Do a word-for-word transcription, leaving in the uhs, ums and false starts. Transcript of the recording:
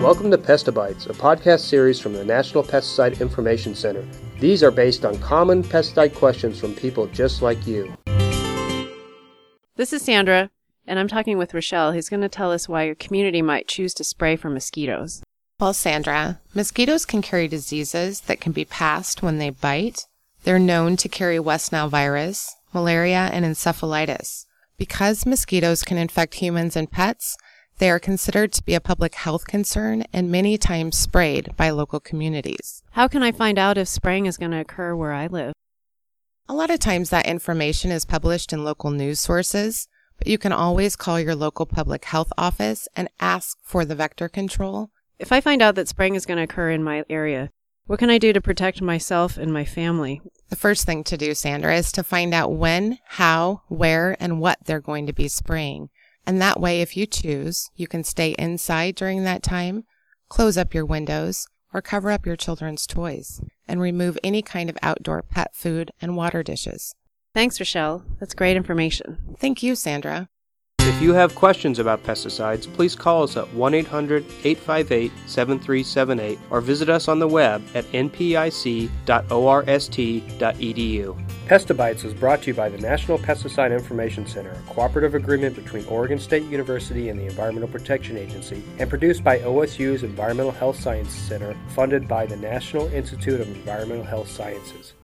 Welcome to Pestabytes, a podcast series from the National Pesticide Information Center. These are based on common pesticide questions from people just like you. This is Sandra, and I'm talking with Rochelle, who's going to tell us why your community might choose to spray for mosquitoes. Well, Sandra, mosquitoes can carry diseases that can be passed when they bite. They're known to carry West Nile virus, malaria, and encephalitis. Because mosquitoes can infect humans and pets, they are considered to be a public health concern and many times sprayed by local communities. How can I find out if spraying is going to occur where I live? A lot of times that information is published in local news sources, but you can always call your local public health office and ask for the vector control. If I find out that spraying is going to occur in my area, what can I do to protect myself and my family? The first thing to do, Sandra, is to find out when, how, where, and what they're going to be spraying. And that way, if you choose, you can stay inside during that time, close up your windows, or cover up your children's toys, and remove any kind of outdoor pet food and water dishes. Thanks, Rochelle. That's great information. Thank you, Sandra. If you have questions about pesticides, please call us at one eight hundred, eight five eight, seven three seven eight or visit us on the web at n p i c dot orst dot e d u. Pestabytes is brought to you by the National Pesticide Information Center, a cooperative agreement between Oregon State University and the Environmental Protection Agency, and produced by O S U's Environmental Health Sciences Center, funded by the National Institute of Environmental Health Sciences.